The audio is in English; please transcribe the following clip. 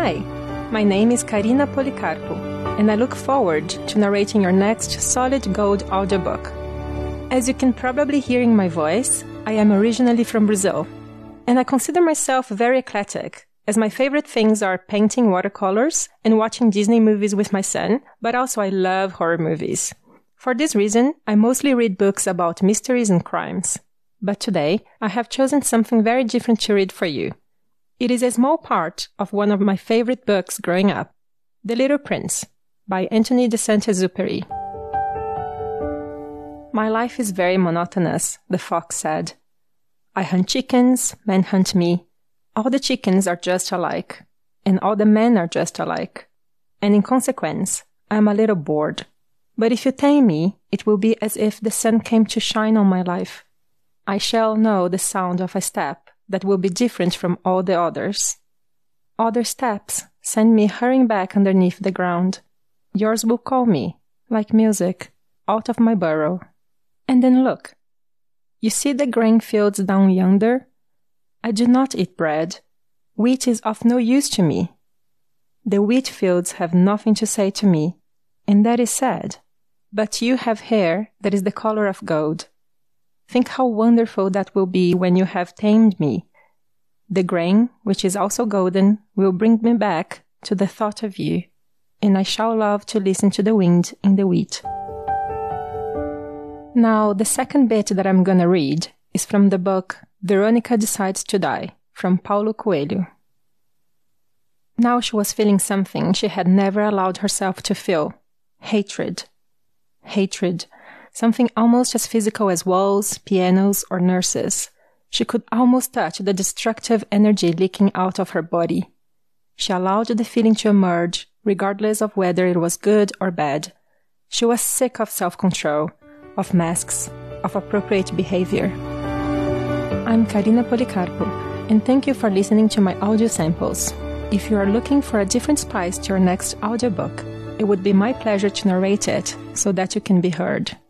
Hi, my name is Karina Policarpo, and I look forward to narrating your next Solid Gold audiobook. As you can probably hear in my voice, I am originally from Brazil, and I consider myself very eclectic, as my favorite things are painting watercolors and watching Disney movies with my son, but also I love horror movies. For this reason, I mostly read books about mysteries and crimes. But today, I have chosen something very different to read for you. It is a small part of one of my favorite books growing up, The Little Prince, by Anthony de Saint-Exupéry. My life is very monotonous, the fox said. I hunt chickens, men hunt me. All the chickens are just alike, and all the men are just alike. And in consequence, I am a little bored. But if you tame me, it will be as if the sun came to shine on my life. I shall know the sound of a step that will be different from all the others. Other steps send me hurrying back underneath the ground. Yours will call me, like music, out of my burrow. And then look. You see the grain fields down yonder? I do not eat bread. Wheat is of no use to me. The wheat fields have nothing to say to me, and that is sad. But you have hair that is the color of gold. Think how wonderful that will be when you have tamed me. The grain, which is also golden, will bring me back to the thought of you, and I shall love to listen to the wind in the wheat. Now, the second bit that I'm gonna read is from the book Veronica Decides to Die, from Paulo Coelho. Now she was feeling something she had never allowed herself to feel. Hatred. Hatred. Something almost as physical as walls, pianos, or nurses. She could almost touch the destructive energy leaking out of her body. She allowed the feeling to emerge, regardless of whether it was good or bad. She was sick of self-control, of masks, of appropriate behavior. I'm Karina Policarpo, and thank you for listening to my audio samples. If you are looking for a different spice to your next audiobook, it would be my pleasure to narrate it so that you can be heard.